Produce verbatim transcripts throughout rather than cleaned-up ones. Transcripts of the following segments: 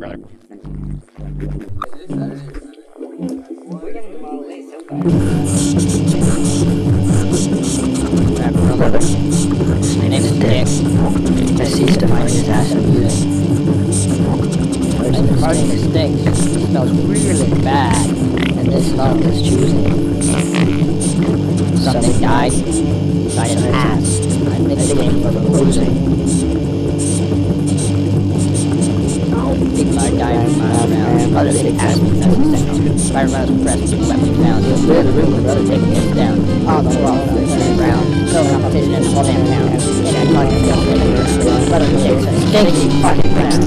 brother. Brother, my name is Dick. I ceased to find his ass amusing. I've been farting the stinks. It smells really bad, and this is all his choosing. Something died. Died in an ass. I'm nicknamed for the losing. Big Mark died from my round. Other big ass infested. Fire mouse pressed. Weapons found. He'll clear the room with other taking it down. On the wall, the ground. No competition in the whole damn town. In that fucking film, brother takes a stinky fucking ground.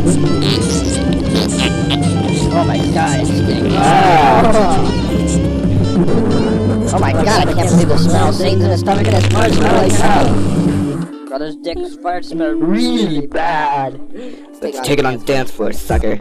Oh my god, it stinks. Oh my god, I can't believe the smell. Satan's in his stomach and his fart smell like hell. Brother's dick's fart smell really bad. Let's take it on the dance floor, sucker.